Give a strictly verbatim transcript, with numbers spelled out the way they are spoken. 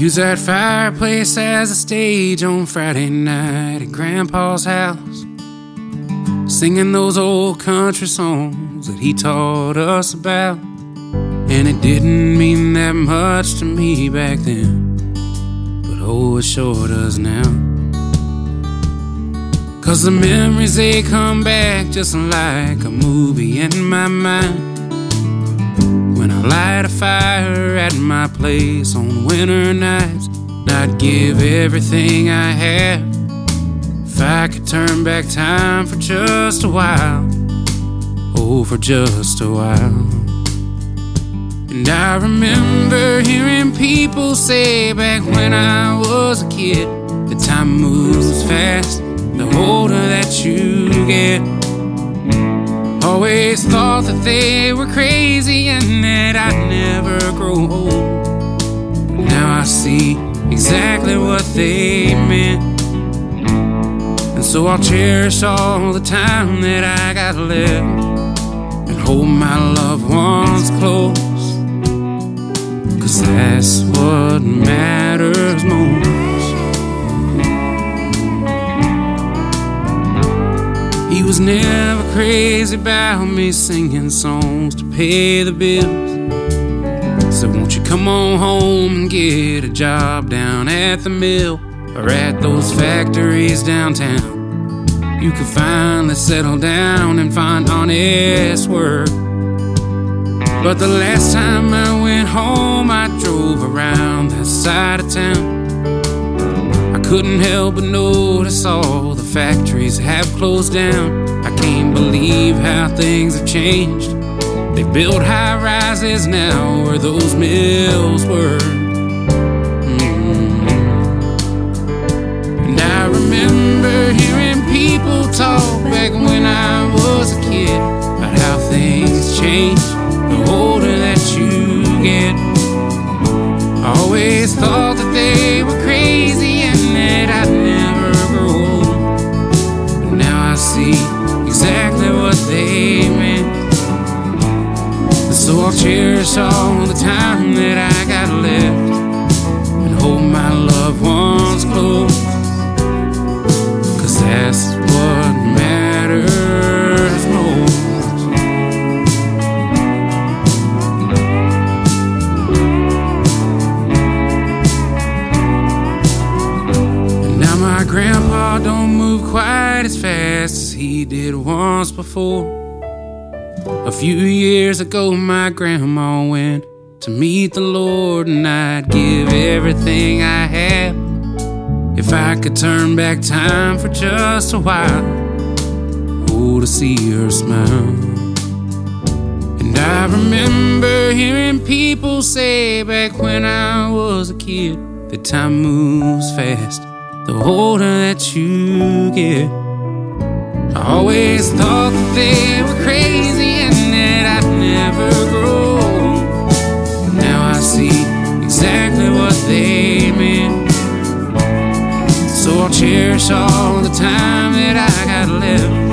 use that fireplace as a stage on Friday night at Grandpa's house, singing those old country songs that he taught us about. And it didn't mean that much to me back then, but oh, it sure does now. 'Cause the memories, they come back just like a movie in my mind. When I light a fire at my place on winter nights, I'd give everything I had if I could turn back time for just a while. Oh, for just a while. And I remember hearing people say back when I was a kid that time moves fast the older that you get. Always thought that they were crazy and that I'd never grow old. But now I see exactly what they meant, and so I'll cherish all the time that I got left and hold my loved ones close, 'cause that's what matters most. He was never crazy about me singing songs to pay the bills. So won't you come on home and get a job down at the mill or at those factories downtown? You could finally settle down and find honest work. But the last time I went home, I drove around that side of town. I couldn't help but notice all the factories have closed down. I can't believe how things have changed. They build high rises now where those mills were. Mm-hmm. And I remember hearing people talk back when I was a kid about how things change the older that you get. I always thought that they were crazy and that I'd never grow old. But now I see exactly what they meant, and so I'll cherish all the time that I got left and hold my loved ones close, 'cause that's what matters most. My grandpa don't move quite as fast as he did once before. A few years ago, my grandma went to meet the Lord, and I'd give everything I had if I could turn back time for just a while. Oh, to see her smile. And I remember hearing people say back when I was a kid that time moves fast the older that you get. I always thought that they were crazy and that I'd never grow. But now I see exactly what they meant, so I'll cherish all the time that I got left